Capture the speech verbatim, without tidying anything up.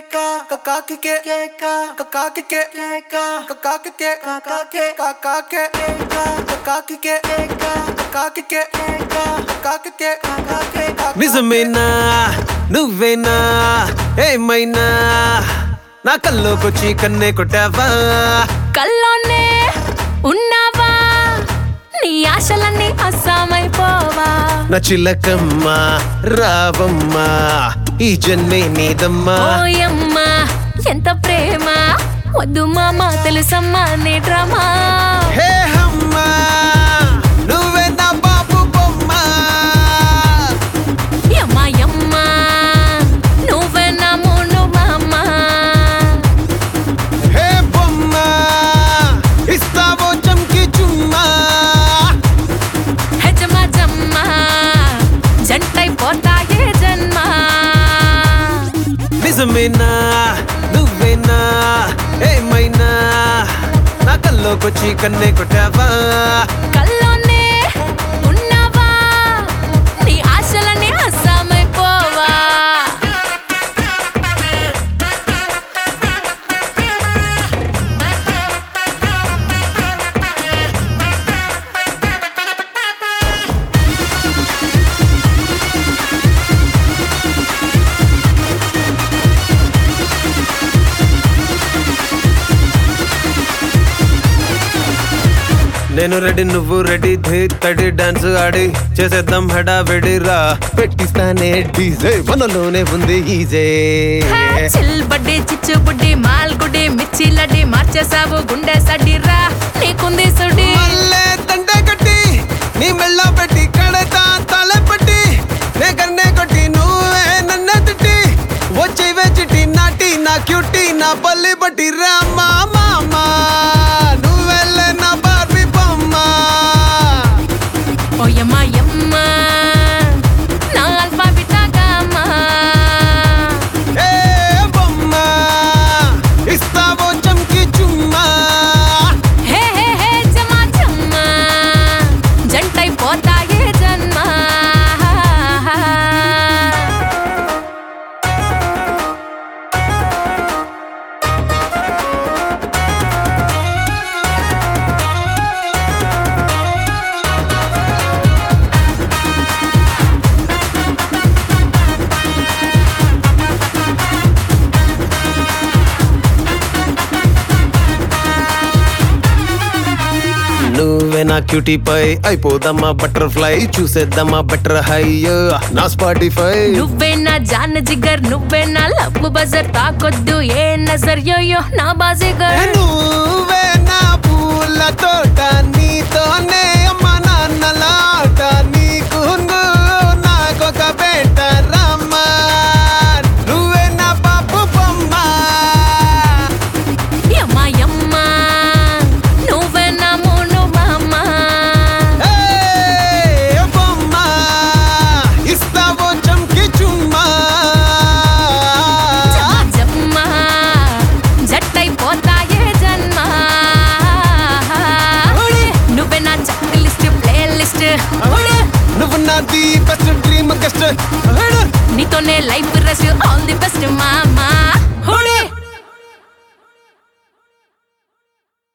నిజమేనా నువ్వేనా ఏమైనా నా కల్లోకొచ్చి కన్నే కొట్టావా కల్లోనే ఉన్నావా నీ ఆశలన్నీ అస్సామైపోవా నా చిలకమ్మా రావమ్మా ఈ జన్మే నీదమ్మా ఓయమ్మా ఎంత ప్రేమ వద్దు మామ తెలుసమ్మా నీ డ్రామా హే అమ్మా నువ్వే నా బాబు బొమ్మ యమ్మా యమ్మా నువ్వే నా మూను మామ హే బొమ్మ ఇస్తావో చంకి చుమ్మా హెజమా జమ్మా జంటైపోతాయే జన్మ నిజమేనా నువ్వేనా ఏమైనా నా కల్లోకొచ్చి కన్నే కొట్టావా కల్లోనే ఉన్నావా నీ ఆశలన్నీ అస్సామైపోవా నేను రెడీ నువ్వు రెడీ ధీ తడి డాన్స్ ఆడి చేసేద్దాం హడావిడి రా పెట్టిస్తానే డీజే మనలోనే ఉంది ఈజే చిల్ బడ్డీ చిచ్చు బుడ్డి మాల్ గుడి మిర్చి లడ్డి మార్చేసావు గుండె సడ్డిరా నీకుంది సుడి మల్లె దండే కట్టి నీ మెళ్ళ పెట్టి కడతా తల పట్టి నే కన్నే కొట్టి నువ్వే నన్నే తిట్టి వచ్చి చిట్టి నాటి నా క్యూటీ నా పల్లి బట్టి రా మామా నువ్వెళ్ళే నా బార్బీ బొమ్మ ఓయమ్మా యమ్మా నా అల్ఫా బిటా గామా ఏ బొమ్మ ఇస్తావో చంకి చుమ్మా హే హే హే జమా జమ్మా జంటైపోతాయే జన్మ నువ్వే నా క్యూటీ పై అయిపోదమ్మా బటర్ఫ్లై చూసేద్దామా బెటర్ హై నా స్పాటిఫై నువ్వే నా జాన్ జిగర్ నువ్వే నా లవ్ బజర్ తాకొద్దు ఏ నజర్ యోయో నా బాజిగర్ నువ్వే నా పూల తోట నీతోనే అమ్మ నాన్నలాట నీకు నాకొక బేట రమ్మా నువ్వే నా బాబు బొమ్మ యమ్మా యమ్మా నువ్వే నా మూను మామ ఏ బొమ్మ ఇస్తావో చంకి చుమ్మా జమ్మా జమ్మా జట్టైపోతాయే జన్మ నువ్వే నా చెక్ లిస్ట్ ప్లే లిస్ట్ నువ్వు నాది బెస్ట్ డ్రీమ్ గెస్ట్ నీతోనే life rush all the best మామ